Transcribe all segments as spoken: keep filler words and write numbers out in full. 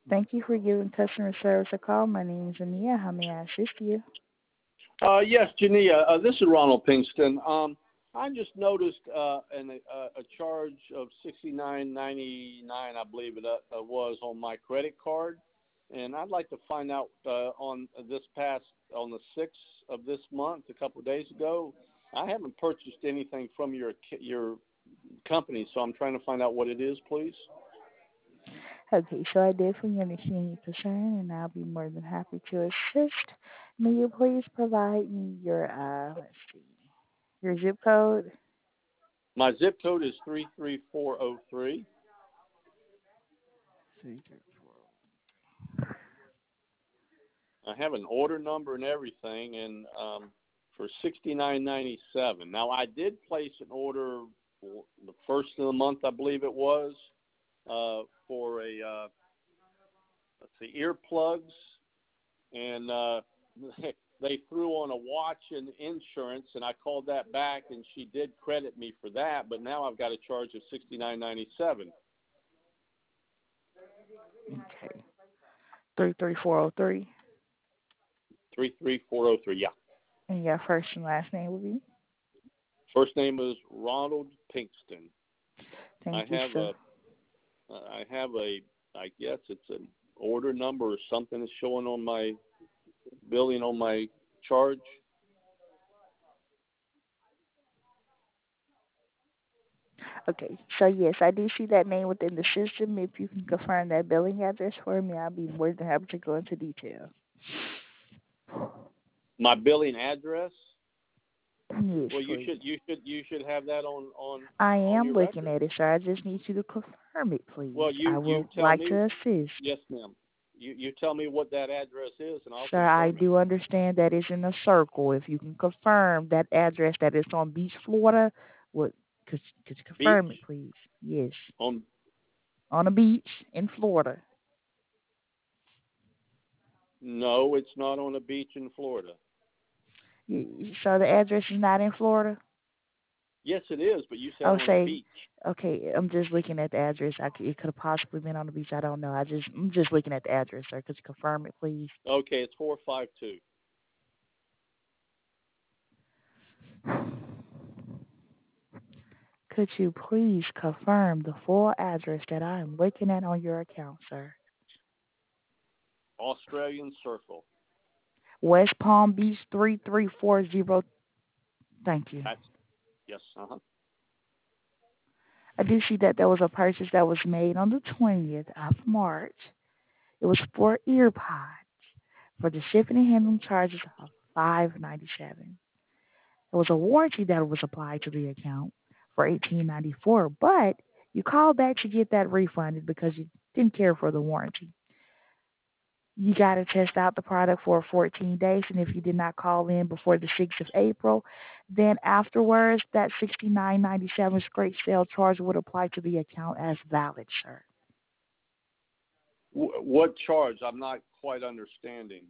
Thank you for giving customer service a call. My name is Ania. How may I assist you? Uh, yes, Jania. Uh, this is Ronald Pinkston. Um, I just noticed uh, an, uh, a charge of sixty nine ninety nine, I believe it uh, uh, was, on my credit card, and I'd like to find out uh, on this past on the sixth of this month, a couple of days ago. I haven't purchased anything from your your company, so I'm trying to find out what it is, please. Okay, so I definitely understand your concern, and I'll be more than happy to assist. May you please provide me your, uh, let's see, your zip code? My zip code is three three four zero three. Three, three, four. I have an order number and everything, and um, for sixty nine ninety seven. Now I did place an order for the first of the month, I believe it was, uh, for a uh, let's see, earplugs, and uh, they threw on a watch and insurance, and I called that back, and she did credit me for that, but now I've got a charge of sixty nine ninety seven. Okay. three three four zero three. Three three four zero three. Yeah. And your first and last name will be? First name is Ronald Pinkston. I Thank you, have sir. a I have a I guess it's an order number or something is showing on my billing on my charge. Okay, so yes, I do see that name within the system. If you can confirm that billing address for me, I'll be more than happy to go into detail. My billing address. Yes, Well, you please. should you should you should have that on on I on am your looking record. at it, sir. I just need you to confirm it, please. Well, I you you will tell like me. to assist. Yes, ma'am. You you tell me what that address is, and I'll Sir, I confirm it. do understand that it's in a circle. If you can confirm that address that is on Beach, Florida, what could, could you Beach confirm it, please? Yes. on. On a beach in Florida. No, it's not on a beach in Florida. Y- So the address is not in Florida? Yes, it is, but you said I'll on a say, beach. okay, I'm just looking at the address. I c it could have possibly been on the beach. I don't know. I just, I'm just looking at the address, sir. Could you confirm it, please? Okay, it's four five two. Could you please confirm the full address that I am looking at on your account, sir? Australian Circle. West Palm Beach three three four zero. Thank you. That's yes. Uh huh. I do see that there was a purchase that was made on the twentieth of March. It was for earpods for the shipping and handling charges of five ninety seven. There was a warranty that was applied to the account for eighteen ninety four, but you called back to get that refunded because you didn't care for the warranty. You got to test out the product for fourteen days, and if you did not call in before the sixth of April, then afterwards, that sixty-nine ninety-seven straight sale charge would apply to the account as valid, sir. W- what charge? I'm not quite understanding.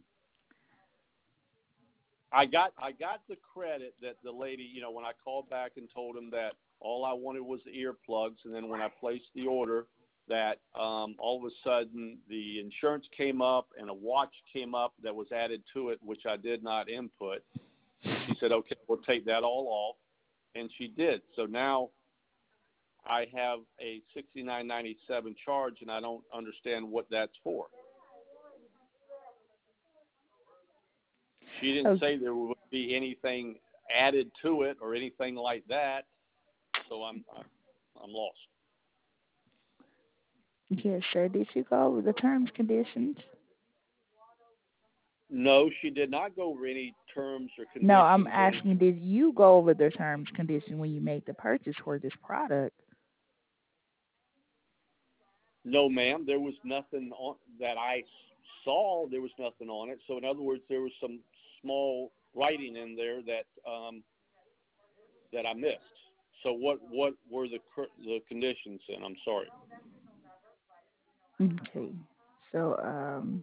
I got I got the credit that the lady, you know, when I called back and told him that all I wanted was the earplugs, and then when I placed the order, that um, all of a sudden the insurance came up and a watch came up that was added to it, which I did not input. And she said, "Okay, we'll take that all off," and she did. So now I have a sixty-nine ninety-seven charge, and I don't understand what that's for. She didn't say Okay, there would be anything added to it or anything like that, so I'm I'm, I'm lost. yes, sir. Did you go over the terms, conditions? No, she did not go over any terms or No, I'm conditions or any. asking, did you go over the terms, conditions when you made the purchase for this product? No, ma'am, there was nothing on that I saw. There was nothing on it. So in other words, there was some small writing in there that um, that I missed. So what what were the the conditions? And I'm sorry. Okay. So, um,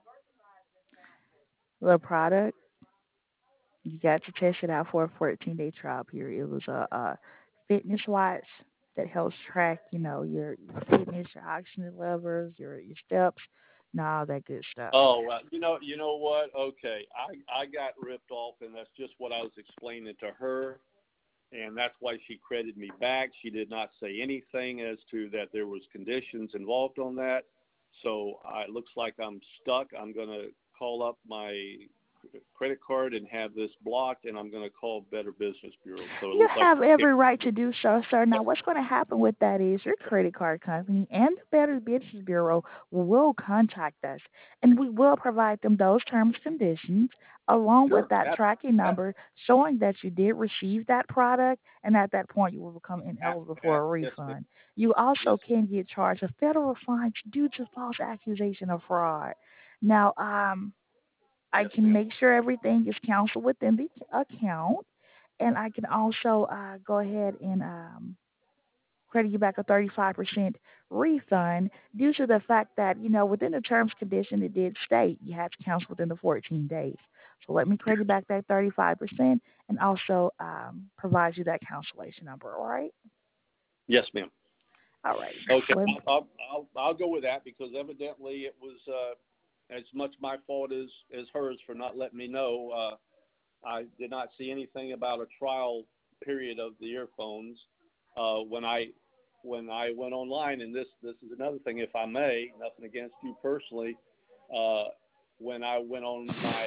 the product, you got to test it out for a fourteen day trial period. It was a, a fitness watch that helps track, you know, your, your fitness, your oxygen levels, your your steps, and all that good stuff. Oh, well, you know, you know what? Okay, I I got ripped off, and that's just what I was explaining to her, and that's why she credited me back. She did not say anything as to that there was conditions involved on that. So I, it looks like I'm stuck. I'm going to call up my credit card and have this blocked, and I'm going to call Better Business Bureau. So it You looks like have every right to do so, sir. Now, what's going to happen with that is your credit card company and the Better Business Bureau will contact us, and we will provide them those terms and conditions along with sure, that ab- tracking ab- number showing that you did receive that product, and at that point you will become ab- ineligible for ab- a yes, ma'am. refund. You Yes, also can get charged a federal fine due to false accusation of fraud. Now, um, I yes, can ma'am. make sure everything is counseled within the account, and I can also uh, go ahead and um, credit you back a thirty-five percent refund due to the fact that, you know, within the terms and condition it did state you had to cancel within the fourteen days. So let me credit back that thirty-five percent and also um, provide you that cancellation number, all right? Yes, ma'am. All right. Okay, So let I'll, I'll I'll I'll go with that because evidently it was uh, as much my fault as as hers for not letting me know. Uh, I did not see anything about a trial period of the earphones uh, when I when I went online. And this this is another thing, if I may, nothing against you personally. Uh, when I went on my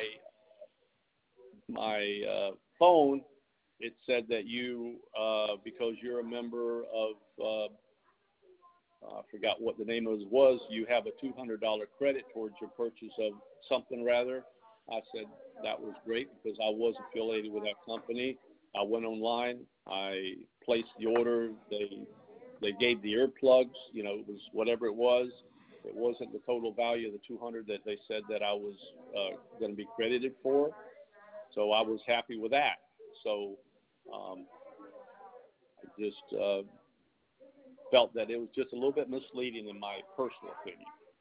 my uh, phone, it said that you uh, because you're a member of uh, I forgot what the name of it was. You have a two hundred dollars credit towards your purchase of something rather. I said that was great because I was affiliated with that company. I went online. I placed the order. They they gave the earplugs. You know, it was whatever it was. It wasn't the total value of the two hundred that they said that I was uh, going to be credited for. So I was happy with that. So um, I just uh, felt that it was just a little bit misleading in my personal opinion.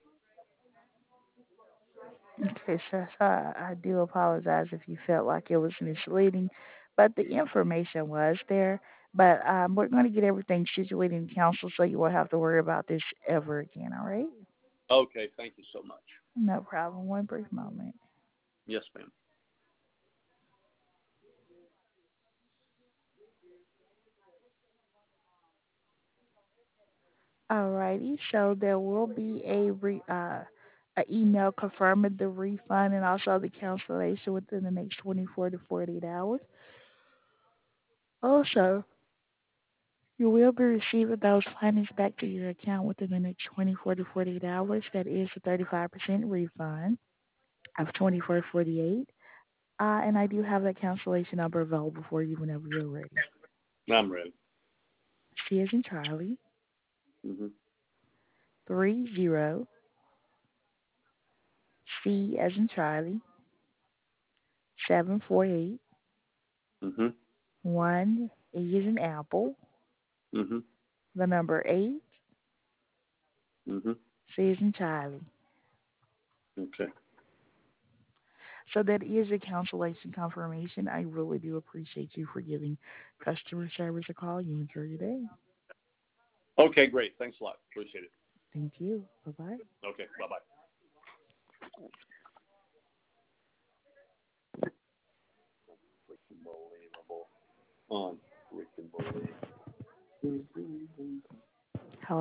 Okay, sir. So I, I do apologize if you felt like it was misleading, but the information was there. But um, we're going to get everything situated in council so you won't have to worry about this ever again, all right? Okay, thank you so much. No problem. One brief moment. Yes, ma'am. All righty. So there will be a re, uh, a email confirming the refund and also the cancellation within the next twenty-four to forty-eight hours. Also, you will be receiving those findings back to your account within the next twenty-four to forty-eight hours. That is a thirty-five percent refund of twenty-four to forty-eight. Uh, and I do have that cancellation number available for you whenever you're ready. I'm ready. C as in Charlie, Mm-hmm. three zero, C as in Charlie, seven four eight, Mm-hmm. one A as in Apple, Mm-hmm. the number eight, Mm-hmm. C as in Charlie. Okay. So that is a cancellation confirmation. I really do appreciate you for giving customer service a call. You enjoy your day. Okay, great. Thanks a lot. Appreciate it. Thank you. Bye-bye. Okay, bye-bye. Freaking unbelievable. Unfreaking believable.